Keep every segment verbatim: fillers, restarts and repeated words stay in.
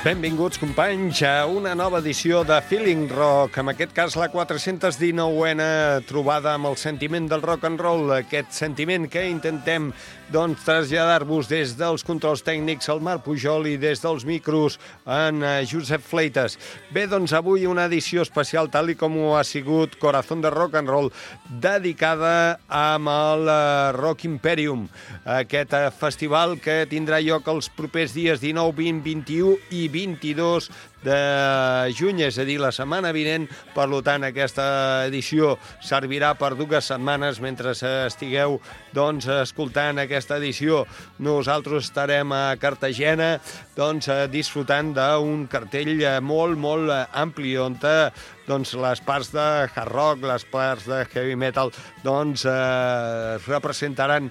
Benvinguts, companys, a una nova edició de Feeling Rock, en aquest cas la quatre-cents dinou-ena trobada amb el sentiment del rock and roll, aquest sentiment que intentem doncs, traslladar-vos des dels controls tècnics al Marc Pujol i des dels micros en Josep Fleites. Bé, doncs avui una edició especial, tal i com ho ha sigut Corazón de Rock and Roll, dedicada amb el Rock Imperium, aquest festival que tindrà lloc els propers dies dinou, vint, vint-i-u i vint-i-dos de juny, és a dir, la setmana vinent. Per tant, aquesta edició servirà per dues setmanes mentre estigueu doncs, escoltant aquesta edició. Nosaltres estarem a Cartagena doncs, disfrutant d'un cartell molt, molt ampli, on doncs, les parts de hard rock, les parts de heavy metal doncs, eh, representaran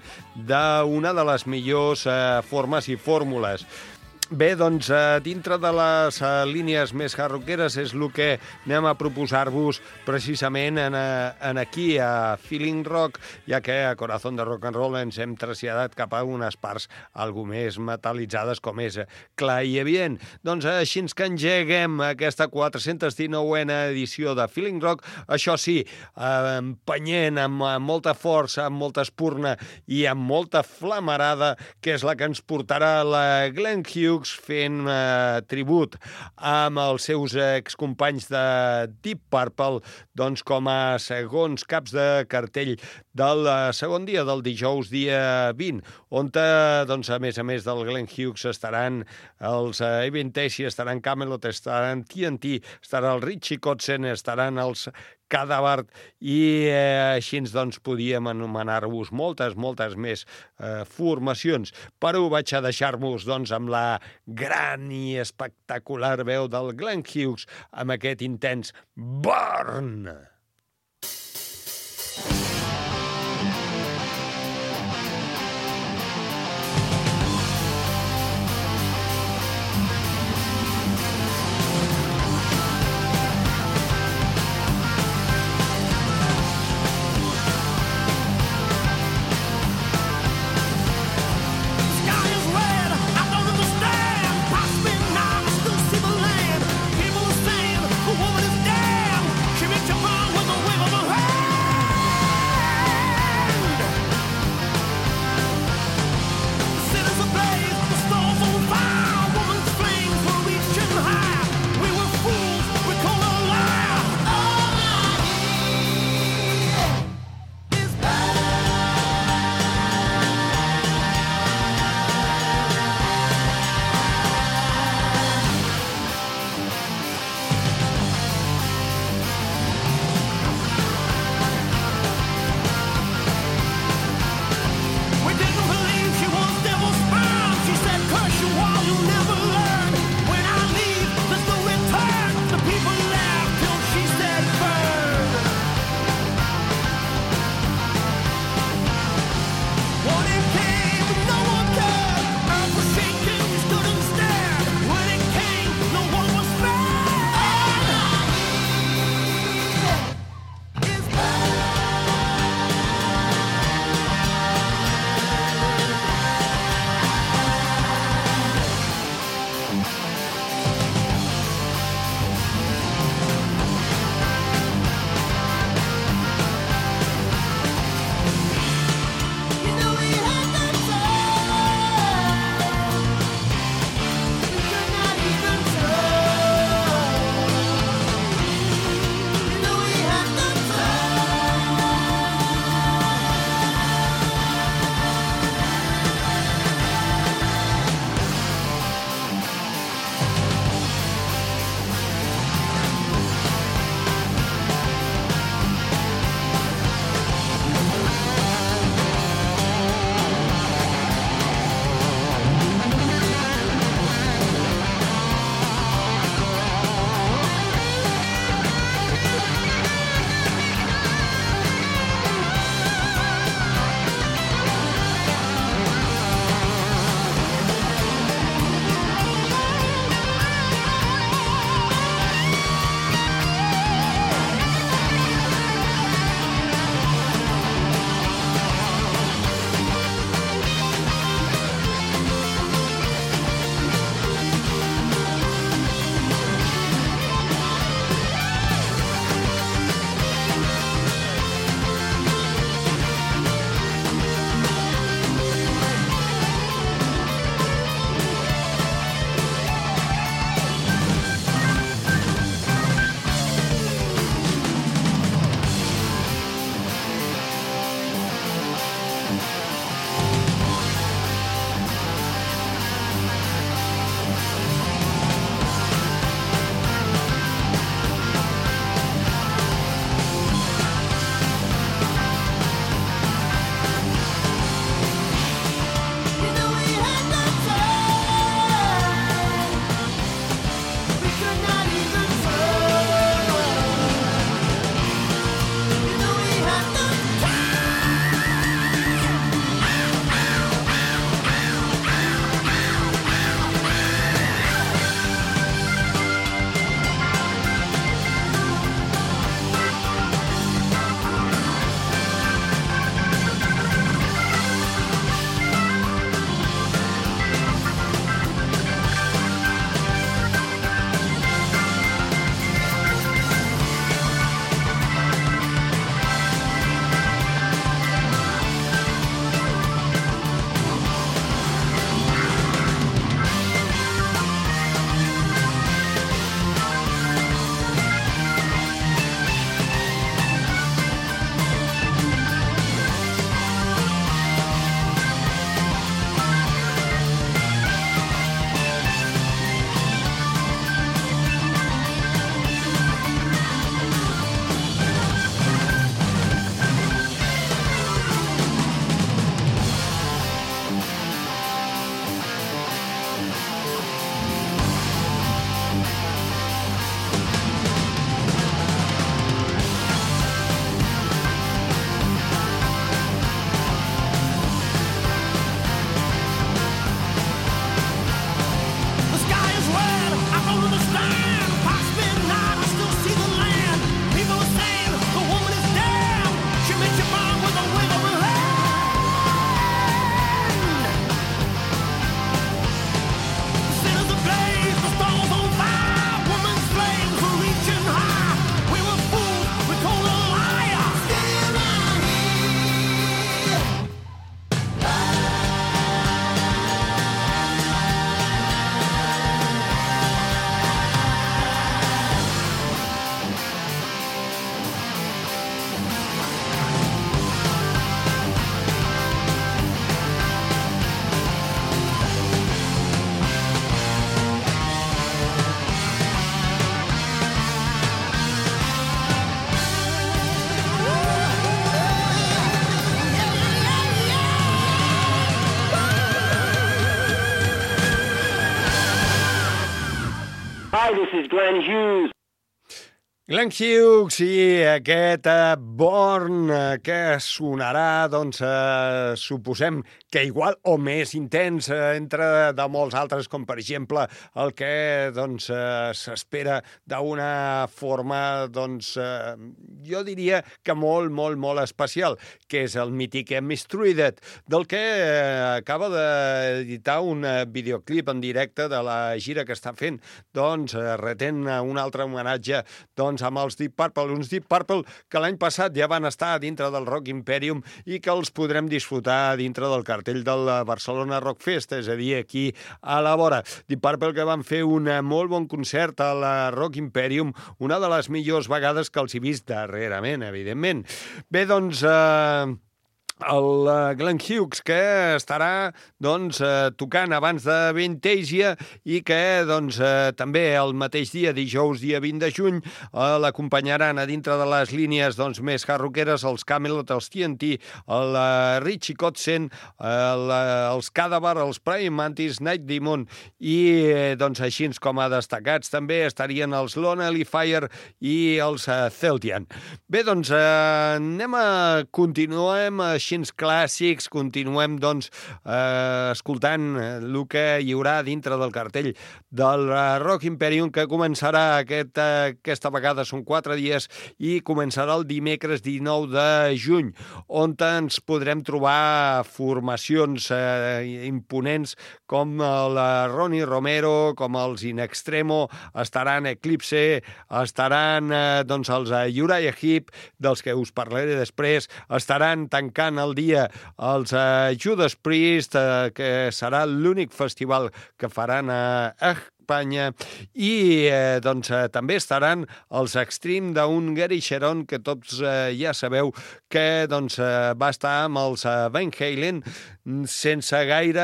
d'una de les millors eh, formes i fórmules. Bé, doncs, dintre de les línies més hard-rockeres és el que anem a proposar-vos precisament en, en aquí, a Feeling Rock, ja que a Corazón de Rock and Roll ens hem traslladat cap a unes parts algo més metal·litzades, com és clar i evident. Doncs així que engeguem aquesta quatre-cents dinou-ena edició de Feeling Rock, això sí, empenyent amb molta força, amb molta espurna i amb molta flamarada, que és la que ens portarà la Glenn Hughes fent eh, tribut amb els seus excompanys de Deep Purple, doncs com a segons caps de cartell del segon dia del dijous, dia vint, on, doncs, a més a més del Glenn Hughes, estaran els Eventation, estaran Camelot, estaran T N T, estarà el Richie Kotzen, estaran els Cadavart i eh, així doncs podíem anomenar-vos moltes, moltes més eh, formacions. Però vaig a deixar-vos doncs amb la gran i espectacular veu del Glenn Hughes amb aquest intens Burn! Woman is damn, she makes you run. Hi, this is Glenn Hughes. Glenn Hughes i aquest uh, Born uh, que sonarà, doncs, uh, suposem que igual o més intens uh, entre de molts altres, com per exemple el que doncs uh, s'espera d'una forma, doncs, uh, jo diria que molt, molt, molt especial, que és el mític Mistreated, del que uh, acaba d'editar un uh, videoclip en directe de la gira que està fent, doncs, uh, retent un altre homenatge, doncs, amb els Deep Purple, uns Deep Purple que l'any passat ja van estar dintre del Rock Imperium i que els podrem disfrutar dintre del cartell del Barcelona Rock Fest, és a dir, aquí a la vora. Deep Purple que van fer un molt bon concert a la Rock Imperium, una de les millors vegades que els he vist darrerament, evidentment. Bé, doncs... Eh... el Glenn Hughes, que estarà doncs, eh, tocant abans de Vintasia i que doncs, eh, també el mateix dia, dijous, dia vint de juny, eh, l'acompanyaran a dintre de les línies doncs, més hard-rockeres, els Camelot, els T N T, el uh, Richie Kotzen, el, uh, els Cadaver, els Praying Mantis, Night Demon i eh, doncs, així com a destacats també estarien els Lonely Fire i els uh, Celtian. Bé, doncs eh, anem a continuar així clàssics, continuem doncs eh, escoltant el que hi haurà dintre del cartell del Rock Imperium, que començarà aquest, aquesta vegada, són quatre dies, i començarà el dimecres dinou de juny, on ens podrem trobar formacions eh, imponents com el Ronnie Romero, com els In Extremo, estaran Eclipse, estaran eh, doncs els Uriah Heep, dels que us parlaré després, estaran tancant el dia els uh, Judas Priest, uh, que serà l'únic festival que faran a Espanya, i eh, doncs, eh, també estaran els Extreme d'un Gary Sharon, que tots eh, ja sabeu que doncs, eh, va estar amb els eh, Van Halen, sense gaire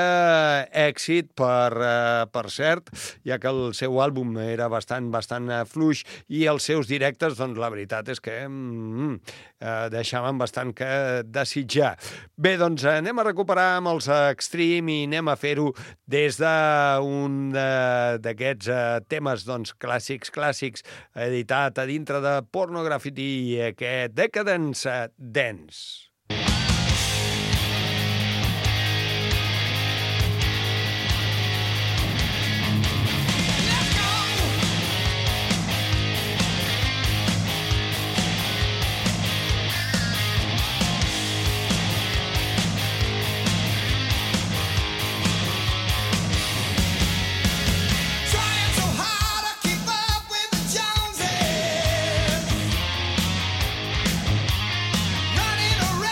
èxit, per, eh, per cert, ja que el seu àlbum era bastant, bastant eh, fluix, i els seus directes, doncs la veritat és que mm, eh, deixaven bastant que desitjar. Bé, doncs anem a recuperar amb els Extreme i anem a fer-ho des d'un de, d'aquests eh, temes doncs, clàssics, clàssics, editat a dintre de Pornography, aquest Decadence Dance. Running around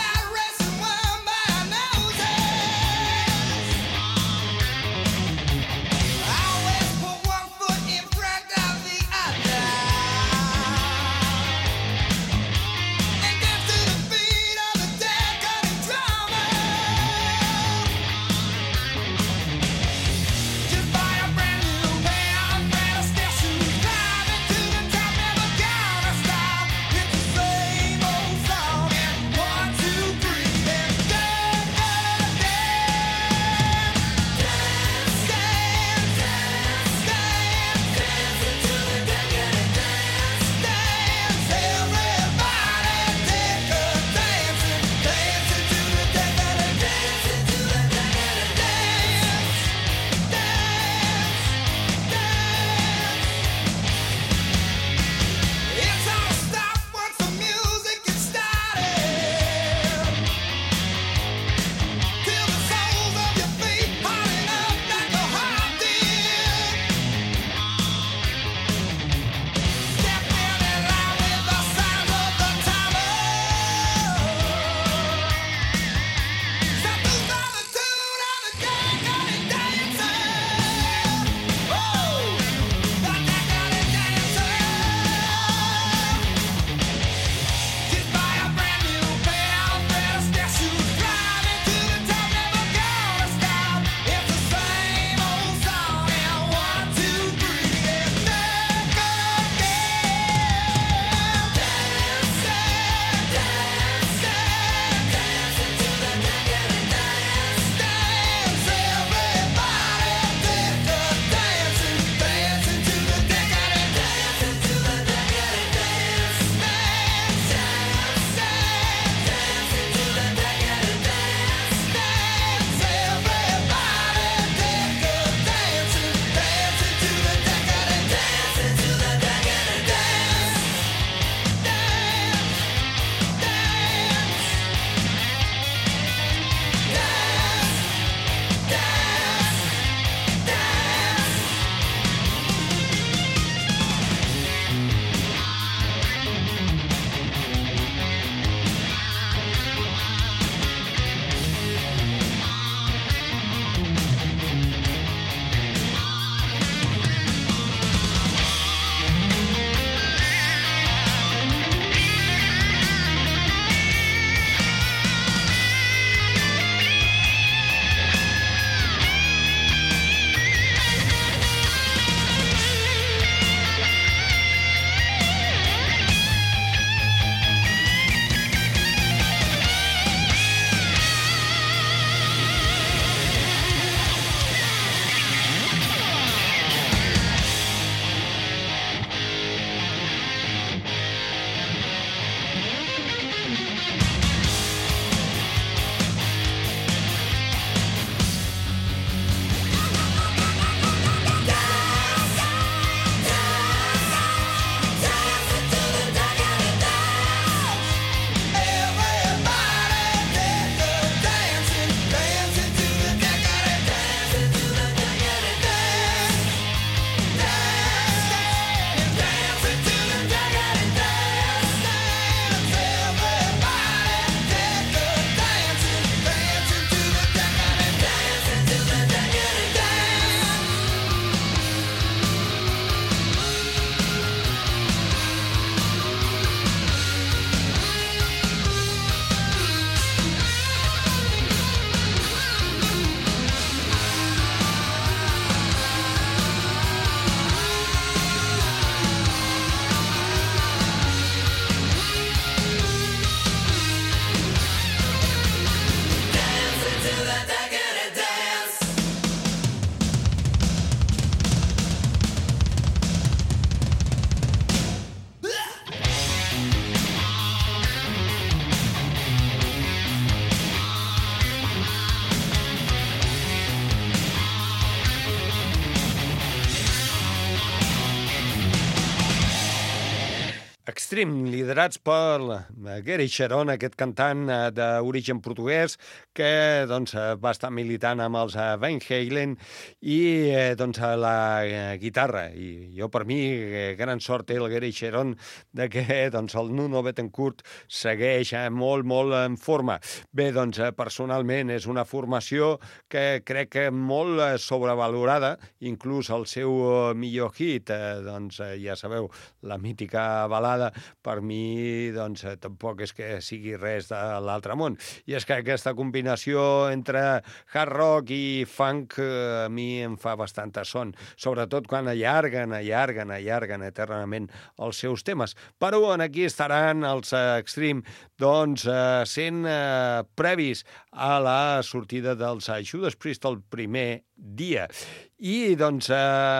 Extreme, liderats per Gary Cherone, aquest cantant d'origen portuguès que doncs, va estar militant amb els Van Halen i doncs, la guitarra. I jo, per mi, gran sort té el Gary Cherone de que doncs, el Nuno Bettencourt segueix molt, molt en forma. Bé, doncs, personalment és una formació que crec que molt sobrevalorada, inclús el seu millor hit, doncs, ja sabeu, la mítica balada, per mi doncs, tampoc és que sigui res de l'altre món. I és que aquesta combinació entre hard rock i funk a mi em fa bastanta son, sobretot quan allarguen, allarguen, allarguen eternament els seus temes. Però aquí estaran els Extreme doncs, sent previs a la sortida dels Judas Priest el primer dia. I doncs...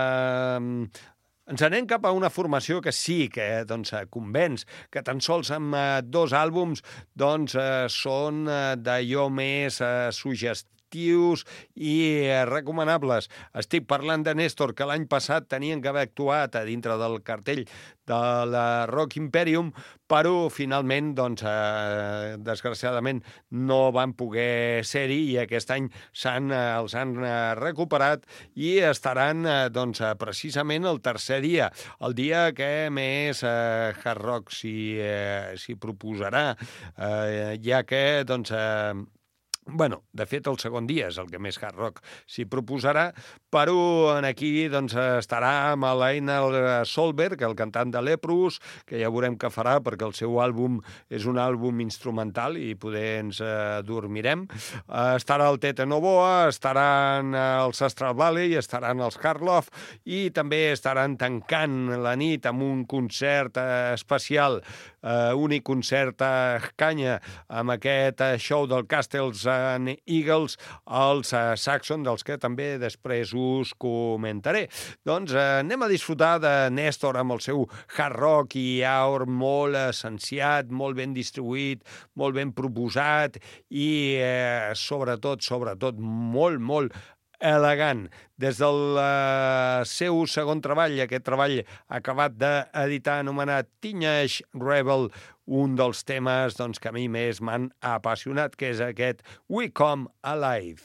Eh, ens anem cap a una formació que sí que doncs, convenç, que tan sols amb eh, dos àlbums doncs, eh, són eh, d'allò més eh, suggestius i eh, recomanables. Estic parlant de Néstor, que l'any passat tenien que haver actuat a dintre del cartell de la Rock Imperium, però finalment, doncs, eh, desgraciadament, no van poder ser-hi i aquest any s'han, eh, els han eh, recuperat i estaran eh, doncs, eh, precisament el tercer dia, el dia que més eh, hard rock s'hi eh, s'hi proposarà, eh, ja que, doncs, eh, bueno, de fet, el segon dia és el que més hard rock s'hi proposarà, però aquí doncs, estarà amb l'Einar Solberg, el cantant de Leprous, que ja veurem què farà, perquè el seu àlbum és un àlbum instrumental i poder ens eh, dormirem. Eh, estarà el Tete Novoa, estaran els Astral Valley, estaran els Karloff i també estaran tancant la nit amb un concert eh, especial, eh, únic concert a canya, amb aquest eh, show del Castles and Eagles, els uh, Saxon, dels que també després us comentaré. Doncs uh, anem a disfrutar de Néstor amb el seu hard rock i aur molt essenciat, molt ben distribuït, molt ben proposat i uh, sobretot, sobretot, molt, molt elegant. Des del uh, seu segon treball, aquest treball acabat d'editar anomenat Teenage Rebel, un dels temes doncs, que a mi més m'han apassionat, que és aquest We Come Alive.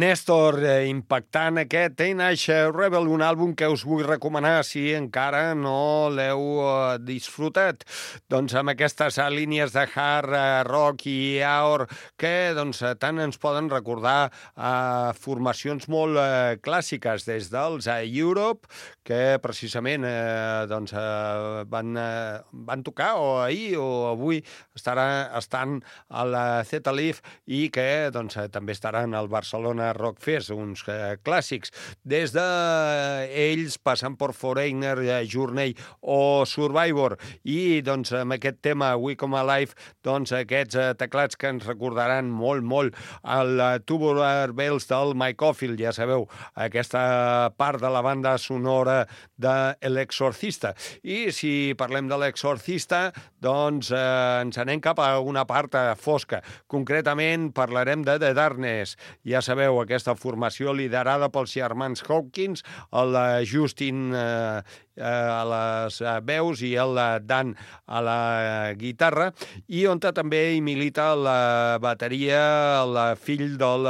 Néstor, eh, impactant aquest Teenage Rebel, un àlbum que us vull recomanar si encara no l'heu eh, disfrutat. Doncs amb aquestes eh, línies de hard eh, rock i aor que doncs, eh, tant ens poden recordar eh, formacions molt eh, clàssiques des dels eh, Europe, que precisament eh, doncs, eh, van, eh, van tocar o ahir o avui estarà, estan a la Z-Leaf i que doncs, eh, també estaran al Barcelona Rock Fest, uns eh, clàssics, des de eh, ells passant per Foreigner, eh, Journey o Survivor, i doncs amb aquest tema We Come Alive, doncs aquests eh, teclats que ens recordaran molt, molt el eh, Tubular Bells del Mike Oldfield, ja sabeu, aquesta part de la banda sonora de L'Exorcista. I si parlem de L'Exorcista, doncs eh, ens anem cap a una part eh, fosca. Concretament parlarem de The Darkness. Ja sabeu, aquesta formació liderada pels germans Hawkins, el Justin eh, a les veus i el Dan a la guitarra, i on també hi milita la bateria el fill del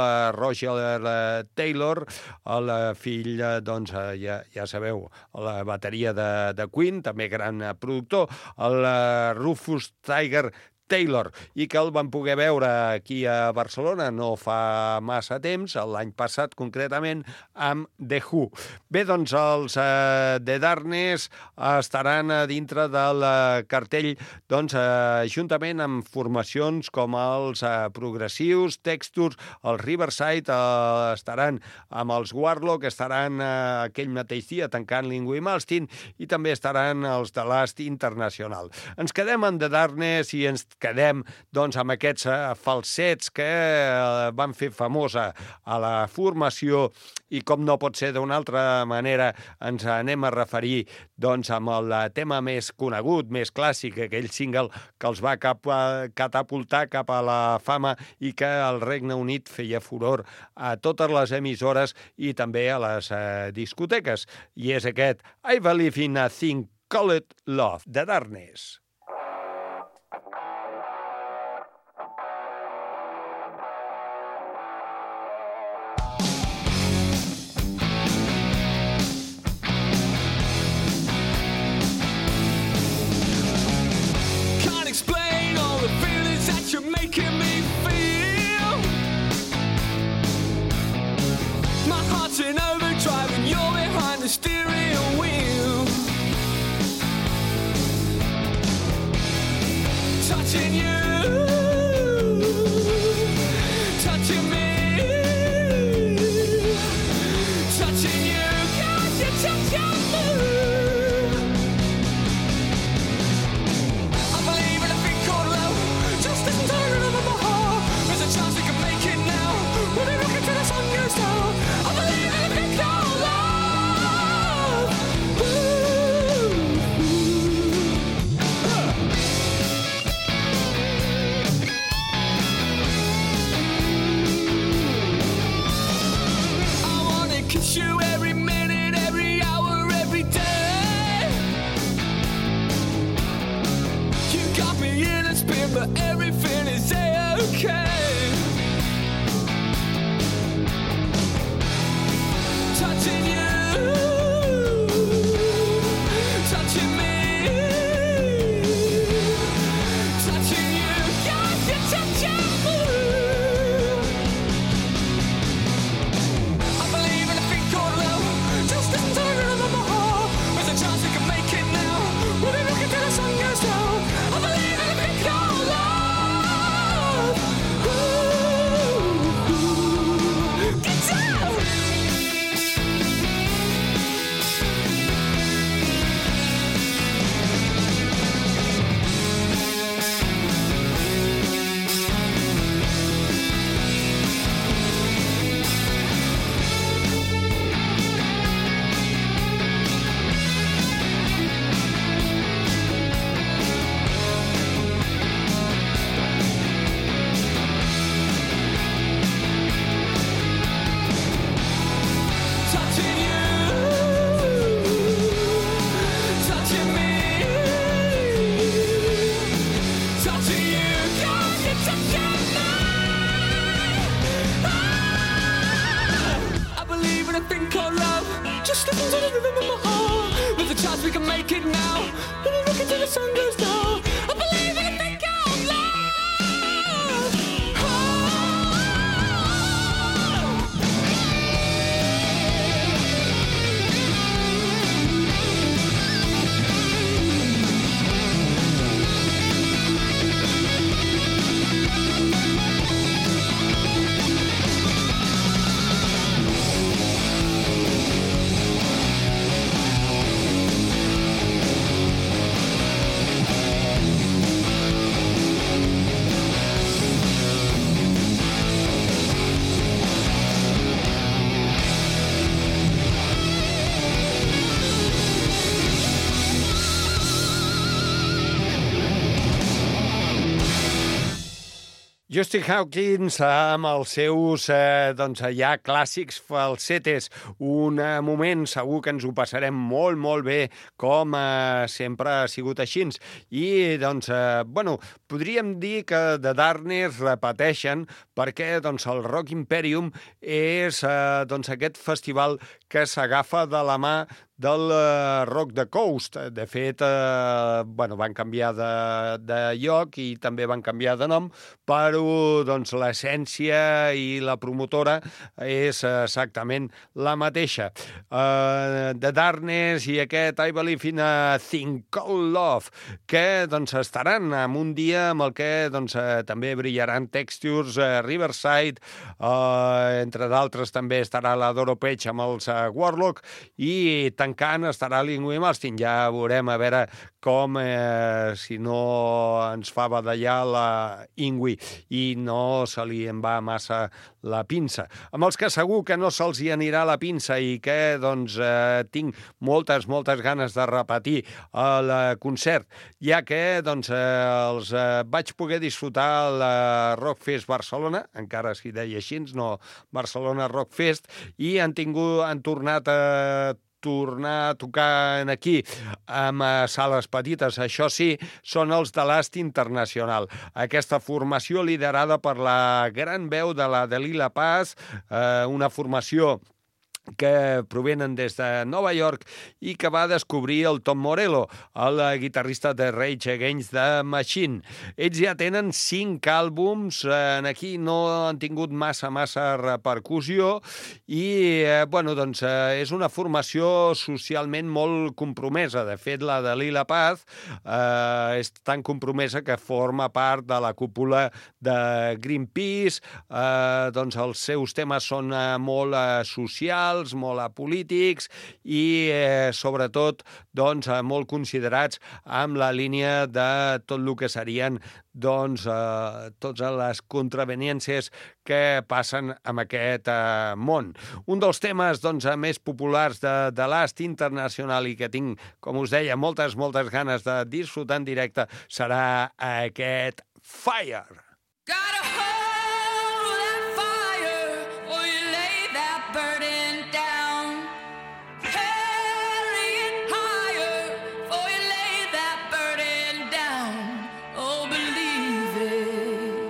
Roger Taylor, el fill, doncs, ja, ja sabeu, la bateria de, de Queen, també gran productor, el Rufus Tiger Taylor, i que el van poder veure aquí a Barcelona no fa massa temps, l'any passat concretament, amb The Who. Bé, doncs els eh, The Darkness estaran a dintre del cartell, doncs, eh, juntament amb formacions com els eh, progressius, Textures, els Riverside, eh, estaran amb els Warlock, estaran eh, aquell mateix dia tancant Lingui Malmsteen, i també estaran els de Last International. Ens quedem amb The Darkness i ens quedem doncs, amb aquests uh, falsets que uh, van fer famosa a la formació, i com no pot ser d'una altra manera ens anem a referir doncs, amb el tema més conegut, més clàssic, aquell single que els va cap a, catapultar cap a la fama i que al Regne Unit feia furor a totes les emissores i també a les uh, discoteques. I és aquest I Believe in a Thing Called Love, de Darkness. In overdrive and you're behind the steering wheel, touching you, touching me, touching you, cause you touch your mood. I believe in a thing called love, just listen to the rhythm of my heart. There's a chance we can make it now, we'll be rocking till the sun goes down. I believe in a thing called love. Ooh, ooh, ooh. to the rhythm of my heart. There's a chance we can make it now. When I look into the sun goes down, I believe in a thing called love. Justin Hawkins amb els seus eh, doncs, ja clàssics falsetes. Un eh, moment segur que ens ho passarem molt, molt bé, com eh, sempre ha sigut així. I, doncs, eh, bueno, podríem dir que The Darkness repeteixen perquè doncs, el Rock Imperium és eh, doncs, aquest festival que s'agafa de la mà del uh, Rock the Coast. De fet, eh, bueno, van canviar de, de lloc i també van canviar de nom, però doncs, l'essència i la promotora és exactament la mateixa. Uh, The Darkness i aquest I Believe in a Thing Called Love, que doncs, estaran en un dia amb el que doncs, uh, també brillaran Textures, uh, Riverside, uh, entre d'altres també estarà la Doro Page amb els uh, Warlock, i tancant estarà l'Ingui Malmsteen. Ja veurem a veure com, eh, si no ens fa badallar la Ingui i no se li en va massa la pinça. Amb els que segur que no se'ls hi anirà la pinça i que doncs, eh, tinc moltes, moltes ganes de repetir el concert, ja que doncs, eh, els eh, vaig poder disfrutar al Rockfest Barcelona, encara s'hi deia així, no Barcelona Rockfest, i han tingut, han tornat a tornar a tocar aquí amb sales petites. Això sí, són els de Last International. Aquesta formació liderada per la gran veu de la Dalila Paz, eh, una formació que provenen des de Nova York i que va descobrir el Tom Morello, el guitarrista de Rage Against the Machine. Ells ja tenen cinc àlbums, en aquí no han tingut massa, massa repercussió i, eh, bueno, doncs, eh, és una formació socialment molt compromesa. De fet, la de Lila Paz eh, és tan compromesa que forma part de la cúpula de Greenpeace, eh, doncs els seus temes són eh, molt eh, socials, molt apolítics i, eh, sobretot, doncs, eh, molt considerats amb la línia de tot el que serien doncs, eh, totes les contraveniències que passen en aquest eh, món. Un dels temes doncs, més populars de, de Last International i que tinc, com us deia, moltes, moltes ganes de disfrutar en directe serà aquest Fire. Gotta hold that fire, or you lay that burden down. Carry it higher, or you lay that burden down. Oh, believe it.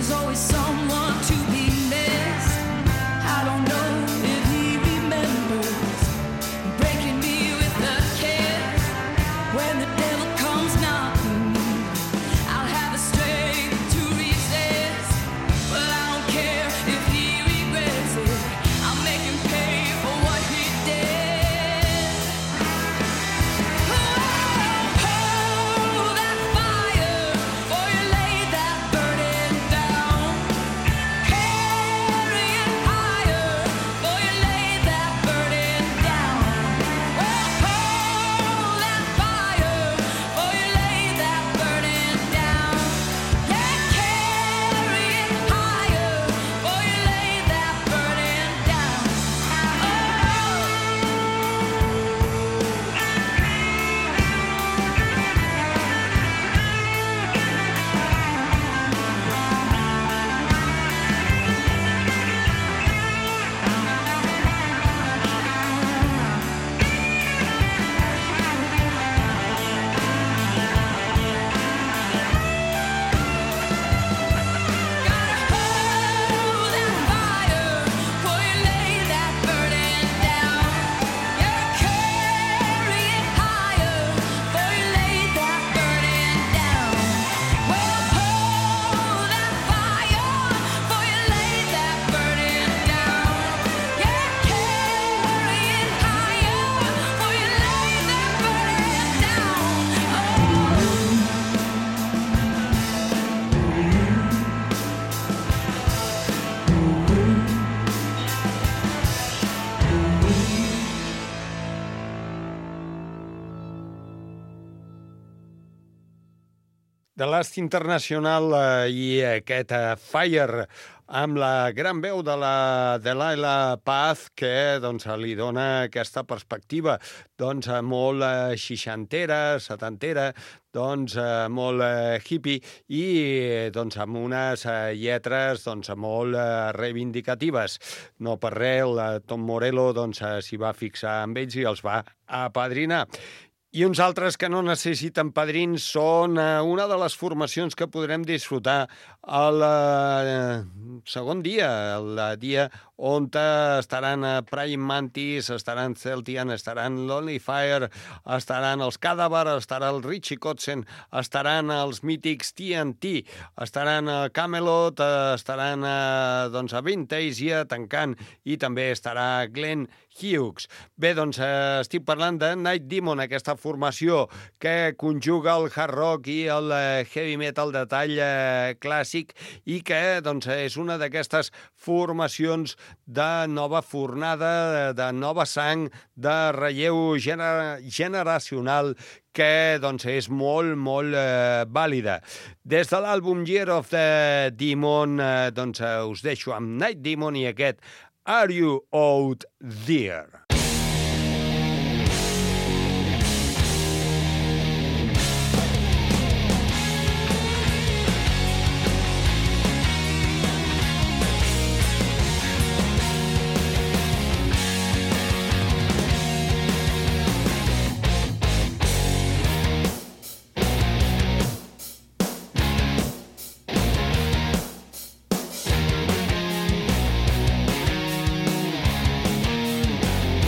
There's always someone to be missed. I don't know if he remembers breaking me with a kiss. When the devil comes knocking, I'll have the strength to resist. But I don't care if he regrets it. I'll make him pay for what he did. Oh, hold that fire, for you lay that burden down. Carry it higher, for you lay that burden down. Oh, hold that fire, for you lay that burden down. Yeah, carry it higher, for you lay that burden down. Hold that fire, for you lay that burden down. Yeah, carry it higher, for you lay that burden down. Well, hold that fire, for you lay that burden down. Yeah, carry it higher, for you lay that burden down. The Last International eh, i aquest eh, Fire amb la gran veu de la Delilah Paz que doncs, li dona aquesta perspectiva doncs, eh, molt eh, seixantera, setantera, doncs, eh, molt eh, hippie i eh, doncs, amb unes eh, lletres doncs, molt eh, reivindicatives. No per res, el eh, Tom Morello doncs, eh, s'hi va fixar amb ells i els va apadrinar. I uns altres que no necessiten padrins són eh, una de les formacions que podrem disfrutar el eh, segon dia, el dia on estaran eh, Praying Mantis, estaran Celtian, estaran Lonely Fire, estaran els Cadaver, estarà el Richie Kotzen, estaran els mítics T N T, estaran a Camelot, eh, estaran eh, doncs, a Vintage tancant i també estarà Glenn Hughes. Bé, doncs eh, estic parlant de Night Demon, aquesta formació que conjuga el hard rock i el eh, heavy metal de tall eh, clàssic i que doncs, és una d'aquestes formacions de nova fornada, de, de nova sang, de relleu gener generacional que doncs, és molt, molt eh, vàlida. Des de l'àlbum Year of the Demon, eh, doncs, eh, us deixo amb Night Demon i aquest Are You Out There? Oh,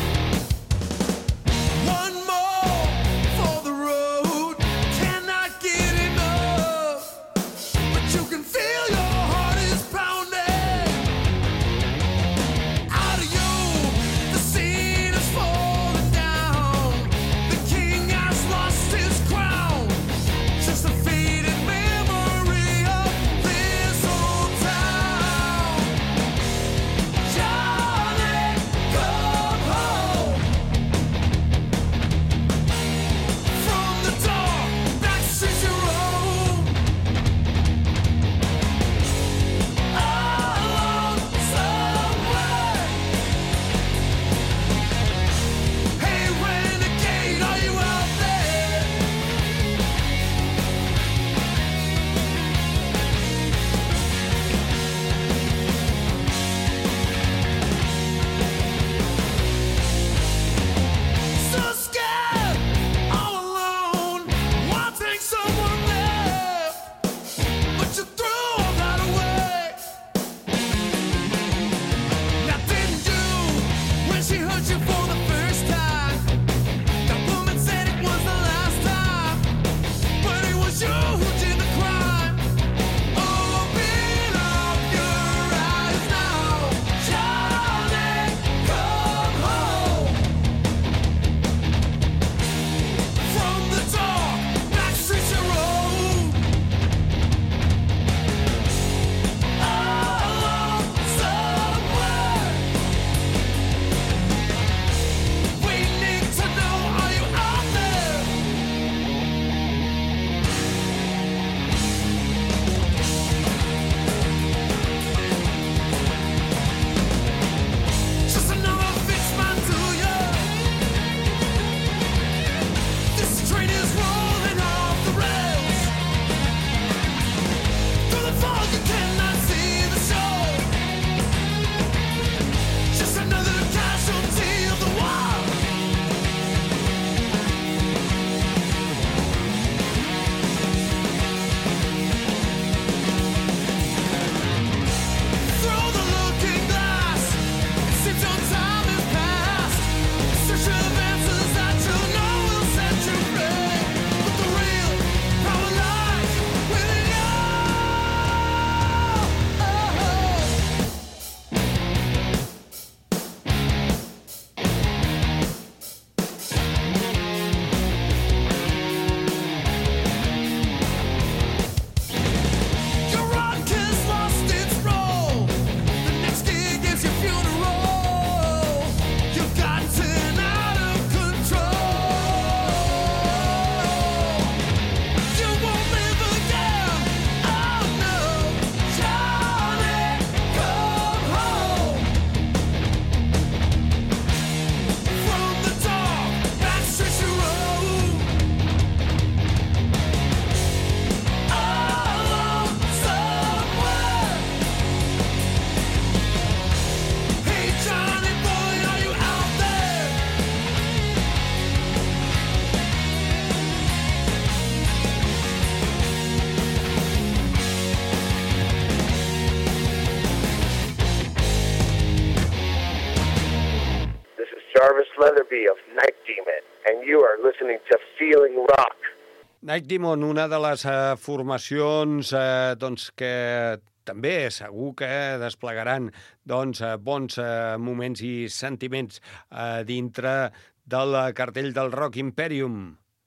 Jarvis Leatherby of Night Demon, and you are listening to Feeling Rock. Night Demon, una de les uh, formacions uh, doncs, que també segur que desplegaran doncs, uh, bons uh, moments i sentiments uh, dintre del cartell del Rock Imperium.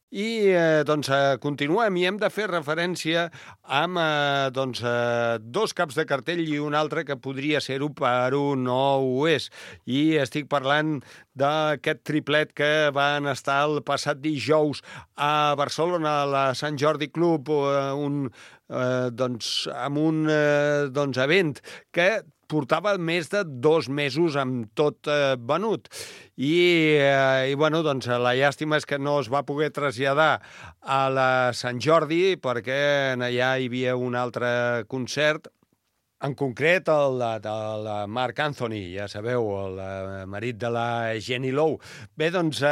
I eh, doncs, eh, continuem i hem de fer referència amb eh, doncs, eh, dos caps de cartell i un altre que podria ser-ho per un no ho és. I estic parlant d'aquest triplet que van estar el passat dijous a Barcelona, a la Sant Jordi Club, eh, un, eh, doncs, amb un eh, doncs, event que portava més de dos mesos amb tot eh, venut. I, eh, i bueno, doncs, la llàstima és que no es va poder traslladar a la Sant Jordi perquè allà hi havia un altre concert, en concret el de, de Marc Anthony, ja sabeu, el marit de la Jenny Lowe. Bé, doncs,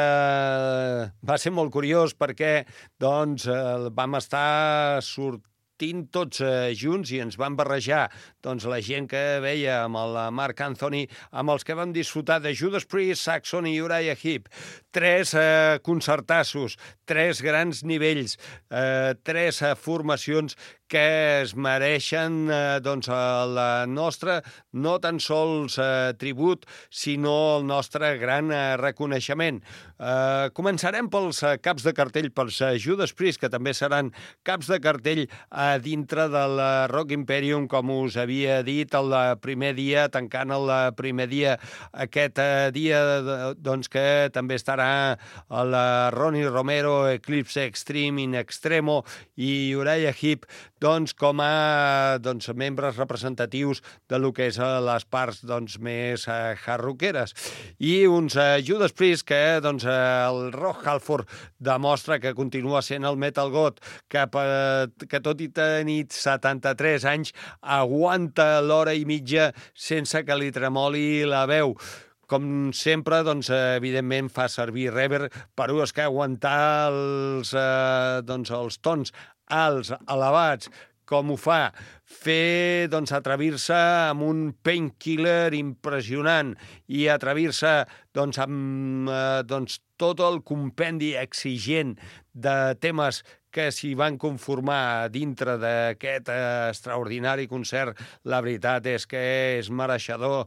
eh, va ser molt curiós perquè doncs, eh, vam estar sortint tots eh, junts i ens van barrejar doncs, la gent que veia amb el Marc Anthony, amb els que vam disfrutar de Judas Priest, Saxon i Uriah Heep. Tres eh, concertassos, tres grans nivells, eh, tres eh, formacions que es mereixen eh, doncs, el nostre, no tan sols eh, tribut, sinó el nostre gran eh, reconeixement. Eh, començarem pels eh, caps de cartell, pels eh, Judas Priest, que també seran caps de cartell eh, dintre del eh, Rock Imperium, com us havia dit, el eh, primer dia, tancant el eh, primer dia, aquest eh, dia doncs, que també estarà el eh, Ronnie Romero, Eclipse Extreme, In Extremo i Uriah Heep, doncs, com a doncs, membres representatius de lo que és a les parts doncs, més eh, hard-rockeres. I uns eh, Judas Priest que doncs, eh, el Rob Halford demostra que continua sent el Metal God, que, eh, que tot i tenir setanta-tres anys aguanta l'hora i mitja sense que li tremoli la veu. Com sempre, doncs, evidentment, fa servir reverb, però és que aguantar els, eh, doncs, els tons alts, elevats, com ho fa? Fer, doncs, atrevir-se amb un painkiller impressionant i atrevir-se, doncs, amb eh, doncs, tot el compendi exigent de temes que s'hi van conformar dintre d'aquest eh, extraordinari concert. La veritat és que és mereixedor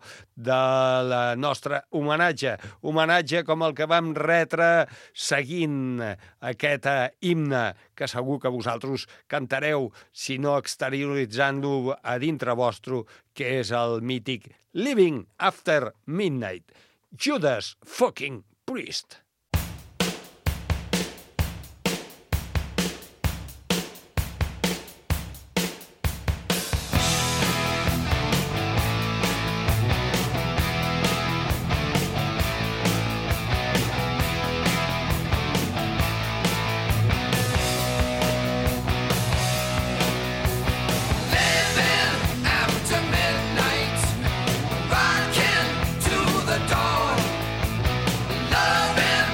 del nostre homenatge. Homenatge com el que vam retre seguint aquest eh, himne que segur que vosaltres cantareu, si no exterioritzant-lo a dintre vostre, que és el mític Living After Midnight. Judas fucking Priest. Rocking to the dawn, loving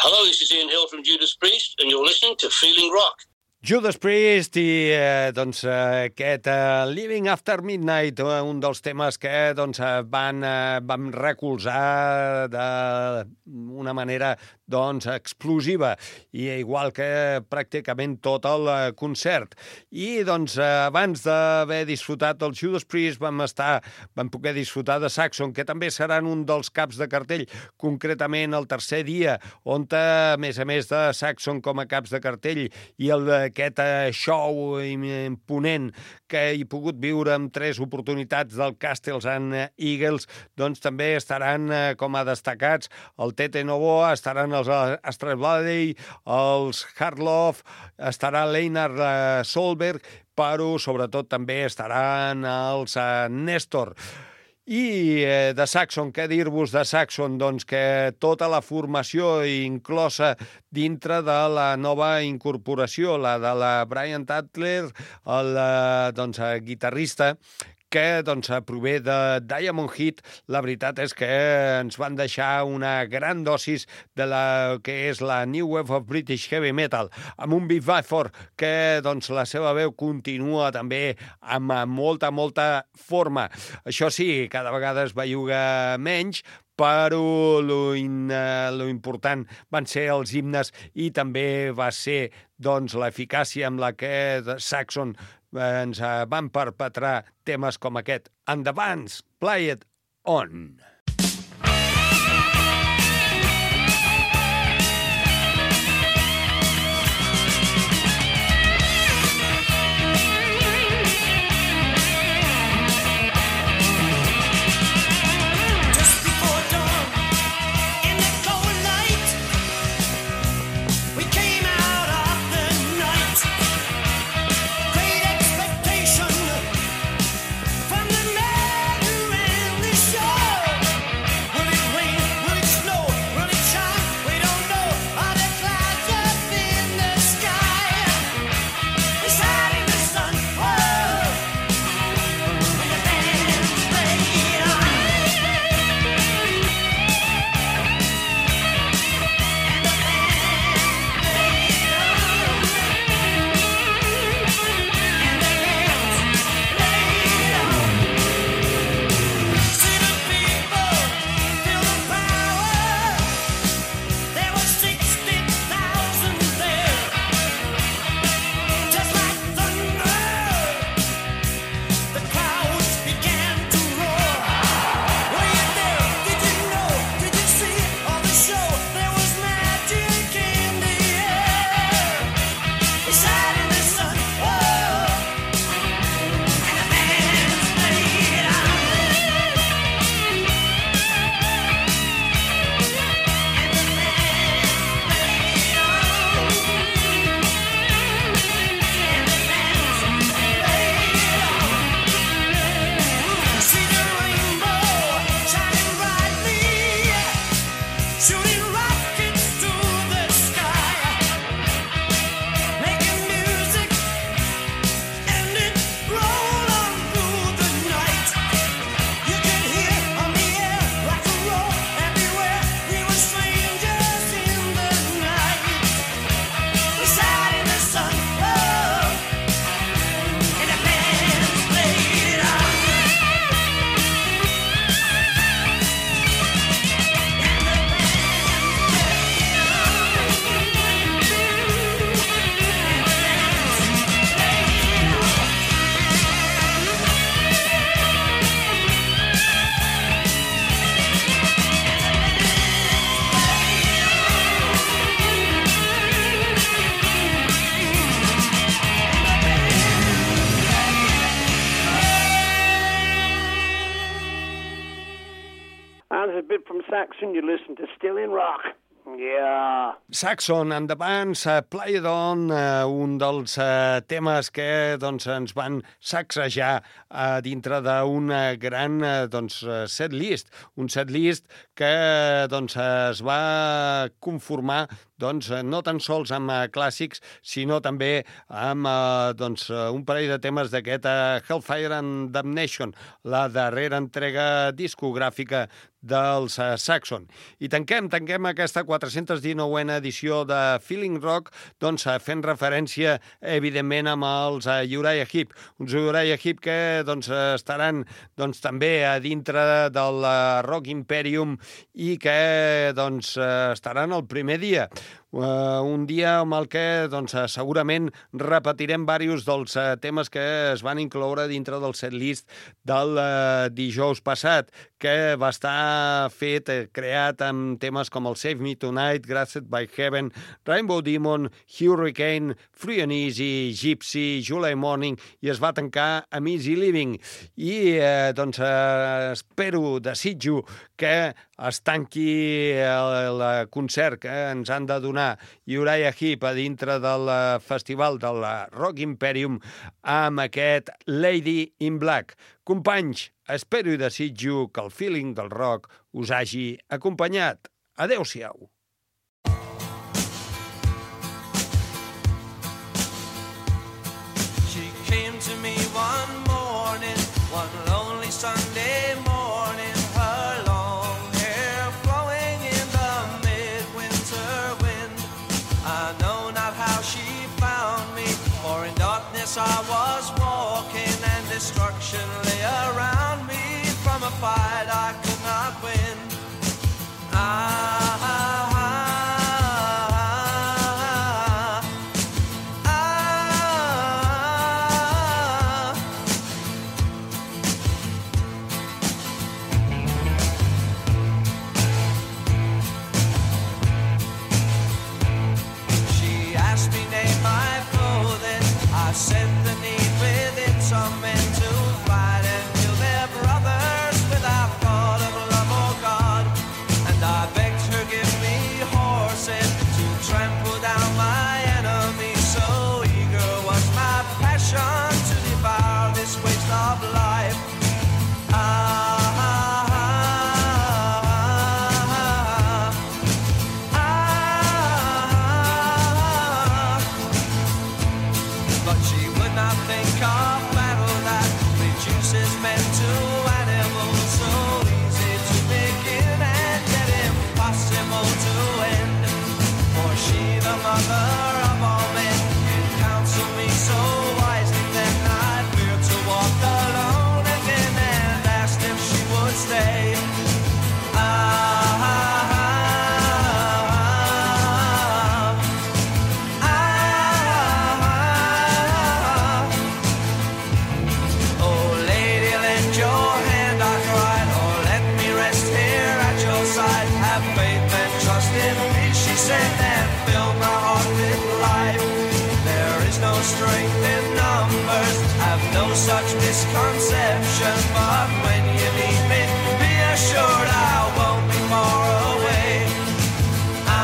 Hello, this is Ian Hill from Judas Priest, and you're listening to Feeling Rock. Judas Priest i eh, doncs, eh, aquest eh, Living After Midnight, eh, un dels temes que doncs, eh, van, eh, vam recolzar d'una manera doncs, explosiva, i igual que pràcticament tot el eh, concert. I doncs, eh, abans d'haver disfrutat del Judas Priest vam, estar, vam poder disfrutar de Saxon, que també seran un dels caps de cartell, concretament el tercer dia, on a més a més de Saxon com a caps de cartell i el aquest eh, show imponent que he pogut viure amb tres oportunitats del Castles and Eagles, doncs també estaran eh, com a destacats el Tete Novoa, estaran els Astral Valley, els Hard Love, estarà l'Einar eh, Solberg, però sobretot també estaran els eh, Néstor. I eh, de Saxon, què dir-vos de Saxon? Doncs que tota la formació inclosa dintre de la nova incorporació, la de la Brian Tatler, el eh, doncs, guitarrista, que doncs, prové de Diamond Heat. La veritat és que ens van deixar una gran dosis de la que és la New Wave of British Heavy Metal, amb un Biff Byford que doncs, la seva veu continua també amb molta, molta forma. Això sí, cada vegada es belluga menys, però lo, in, uh, lo important van ser els himnes i també va ser doncs, l'eficàcia amb la que Saxon ens uh, van perpetrar temes com aquest. And the bands play it on. From the man who ran the show, bit from Saxon, you listen to Still in Rock. Yeah. Saxon and the Bands, uh, Play It On, uh, un dels uh, temes que doncs, ens van sacsejar uh, dintre d'una gran uh, doncs, set list, un set list que doncs, es va conformar doncs, no tan sols amb uh, clàssics, sinó també amb uh, doncs, un parell de temes d'aquest uh, Hellfire and Damnation, la darrera entrega discogràfica dels uh, Saxon. I tanquem, tanquem aquesta quatre-cents dinou a edició de Feeling Rock, doncs uh, fent referència, evidentment, amb els uh, Uriah Heep. Uns Uriah Heep que doncs, estaran doncs, també a dintre del uh, Rock Imperium i que doncs, estaran el primer dia. Uh, un dia amb el que doncs, segurament repetirem diversos dels uh, temes que es van incloure dintre del setlist del uh, dijous passat, que va estar fet, eh, creat amb temes com el Save Me Tonight, Graced by Heaven, Rainbow Demon, Hurricane, Free and Easy, Gypsy, July Morning, i es va tancar amb Easy Living. I eh, doncs eh, espero, desitjo que es tanqui el, el concert que ens han de donar Uriah Heep a dintre del festival del Rock Imperium amb aquest Lady in Black. Companys, espero i desitjo que el feeling del rock us hagi acompanyat. Adéu-siau. She came to me one morning, one lonely Sunday morning, her long hair flowing in the midwinter wind. I know not how she found me, for in darkness I was walking and destruction lay around me. From a fight I could not win. I said the need within some men to fight and kill their brothers without thought of love or God. And I begged her, give me horses to trample down my enemies. So eager was my passion to devour this waste of life. Ah, mother of all men, can counsel me so wisely. Then I feared to walk alone again and asked if she would stay. Ah, ah, ah, ah, ah. Oh, lady, lend your hand, I cried, or let me rest here at your side. Have faith and trust in me, she said, and fill my heart with life. There is no strength in numbers, have no such misconception. But when you need me, be assured I won't be far away. Ah,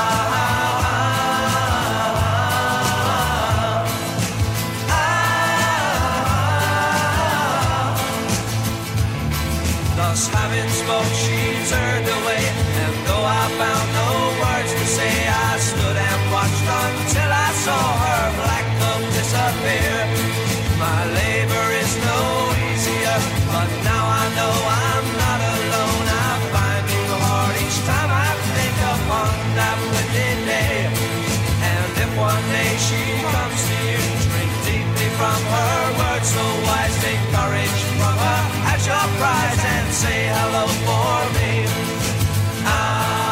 ah, ah, ah. Thus having spoke, she turned away, and though I found no words to say, I stood and watched until I saw her black cloak disappear. My labor is no easier, but now I know I'm not alone. I find new heart each time I think upon that wicked day. And if one day she comes to you, drink deeply from her words so wise, take courage from her at your prize and say hello for me. Ah,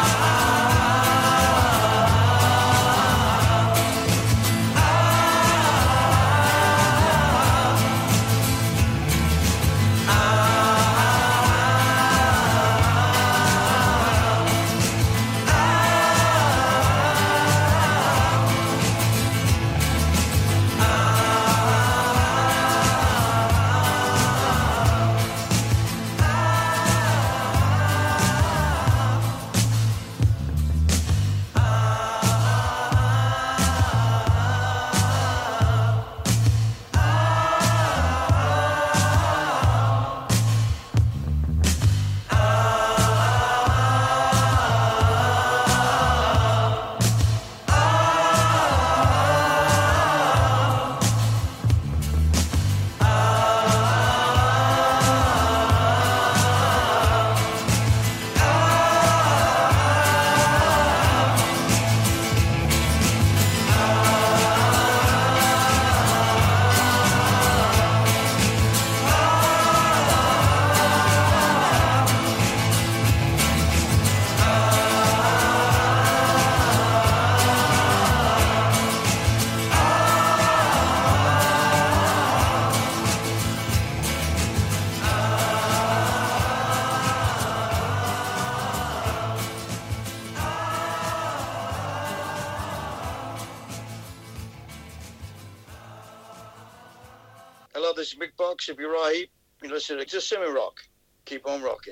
lot. This is Big Box. If you're right, you listen to just semi rock. Keep on rocking.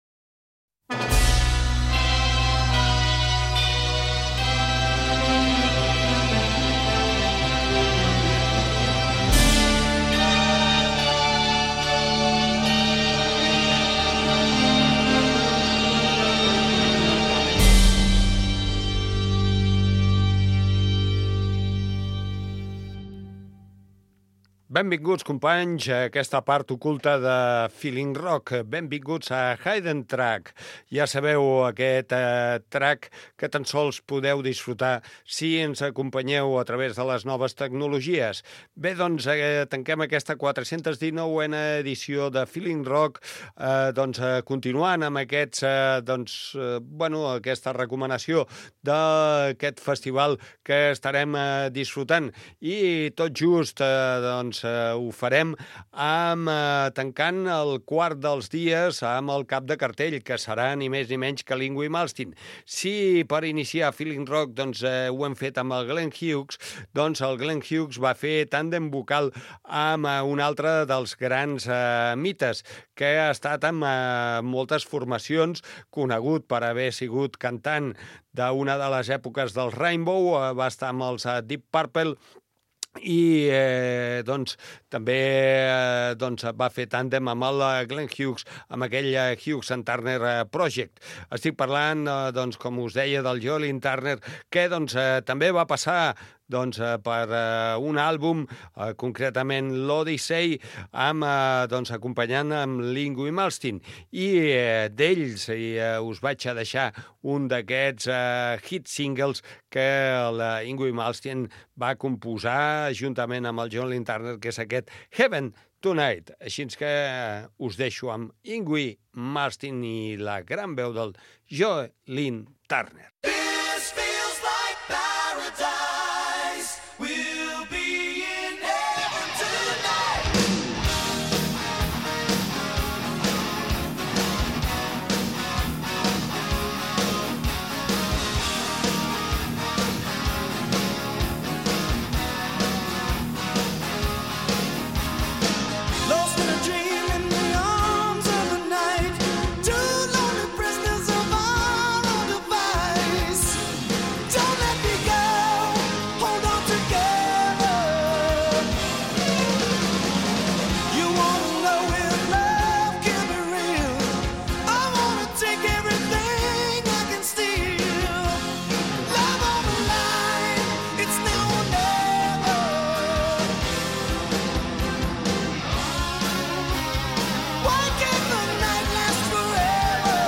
Benvinguts, companys, a aquesta part oculta de Feeling Rock. Benvinguts a Hidden Track. Ja sabeu, aquest eh, track que tan sols podeu disfrutar si ens acompanyeu a través de les noves tecnologies. Bé, doncs, eh, tanquem aquesta quatre-cents dinou-ena edició de Feeling Rock, eh, doncs, eh, continuant amb aquests, eh, doncs, eh, bueno, aquesta recomanació d'aquest festival que estarem eh, disfrutant. I tot just, eh, doncs, Uh, ho farem amb, uh, tancant el quart dels dies amb el cap de cartell, que serà ni més ni menys que Yngwie Malmsteen. Si per iniciar Feeling Rock doncs, uh, ho hem fet amb el Glenn Hughes, doncs el Glenn Hughes va fer tàndem vocal amb uh, un altre dels grans uh, mites, que ha estat amb uh, moltes formacions, conegut per haver sigut cantant d'una de les èpoques del Rainbow, uh, va estar amb els uh, Deep Purple, i eh, doncs, també eh, doncs, va fer tàndem amb el Glenn Hughes, amb aquell eh, Hughes and Turner eh, Project. Estic parlant, eh, doncs, com us deia, del Joe Lynn Turner, que doncs, eh, també va passar doncs, eh, per eh, un àlbum, eh, concretament l'Odyssey, amb, eh, doncs, acompanyant amb Yngwie Malmsteen. I eh, d'ells i, eh, us vaig a deixar un d'aquests eh, hit singles que l'Yngwie Malmsteen va composar juntament amb el Joe Lynn Turner, que és aquest Heaven Tonight. Així que eh, us deixo amb Yngwie Malmsteen i la gran veu del Joe Lynn Turner. This feels like paradise. We'll be in heaven tonight. Lost in a dream in the arms of the night. Two lonely prisoners of our own device. Don't let me go. Hold on together. You wanna know if love can be real? I wanna take everything I can steal. Love on the line. It's now or never. Why can't the night last forever?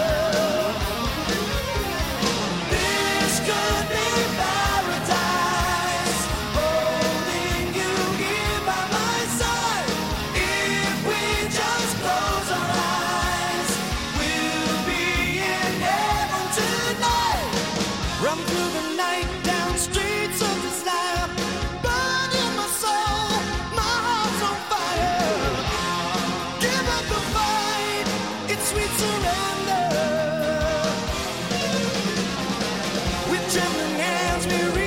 This could be paradise, holding you here by my side. If we just close our eyes, we'll be in heaven tonight. Run through the night down streets of desire, burn in my soul, my heart's on fire. Give up the fight, it's sweet surrender. With trembling hands we reach